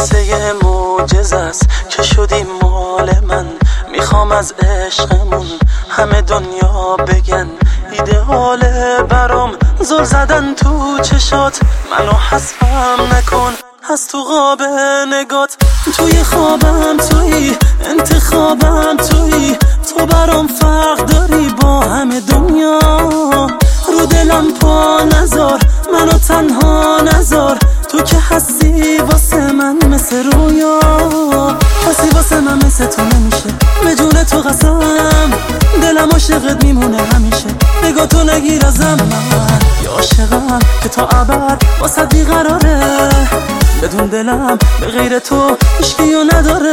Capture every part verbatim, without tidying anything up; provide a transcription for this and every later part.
قصه معجزه است که شدی مال من. میخوام از عشقمون همه دنیا بگن ایدئاله برام. زل زدن تو چشات منو حذفم نکن از تو قاب نگات. توی خوابم توی، انتخابم توی، تو برام فرق داری با همه دنیا. رو دلم پا نذار، منو تنها نذار، تو که هستی واسه من مثل رویا. هستی واسه من مثل تو نمیشه، به جون تو قسم دلم عاشقت میمونه همیشه. نگاه تو نگیر ازم، من یه عاشقم که تا ابد واسه بیقراره. بدون دلم به غیر تو هیچکیو نداره.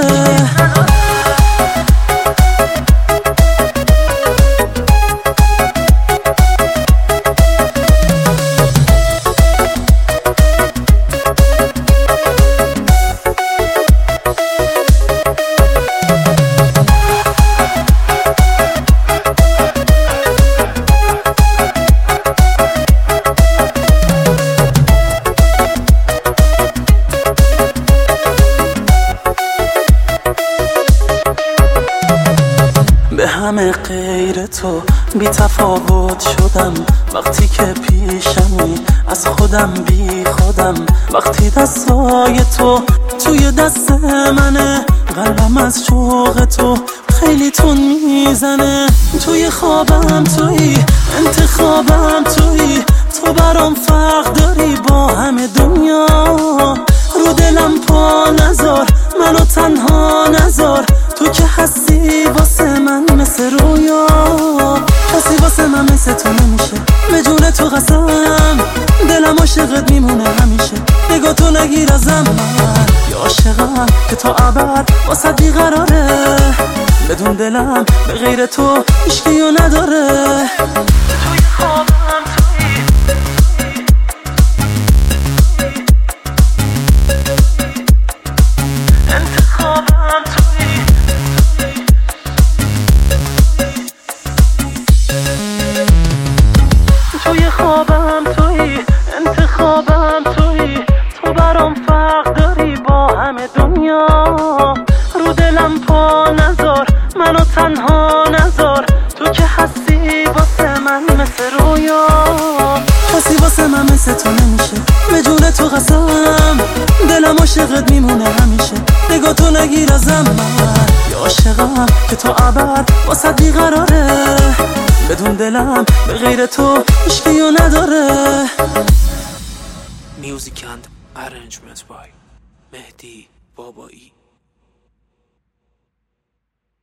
به همه غیر تو بی تفاوت شدم. وقتی که پیشمی از خودم بی خودم. وقتی دستای تو توی دست منه، قلبم از شوق تو خیلی تون میزنه. توی خوابم توی، انتخابم توی، تو برام فرق داری با همه دنیا. رو دلم پا نذار، منو تنها نذار، تو که هستی واسه من مثل رویا. هستی واسه من مثل تو نمیشه، به جون تو قسم دلم عاشقت میمونه همیشه. نگاه تو نگیر ازم، من یه عاشقم که تا ابد واسه بیقراره. بدون دلم به غیر تو هیچکیو نداره. توی خوابم توی، انتخابم توی، توی خوابم توی، انتخابم توی، تو برام فرق داری با همه دنیا. رو دلم پا نذار، منو تنها نذار، تو که هستی واسه من مثل رویا. هستی واسه من مثل تو نمیشه، به جون تو قسم دلم عاشقت میمونه همیشه. نگاه تو نگیر ازم، من یه عاشقم که تا ابد واسه بیقراره. بدون دلم به غیر تو هیچکیو نداره. Music and arrangements by Mehdi Babai.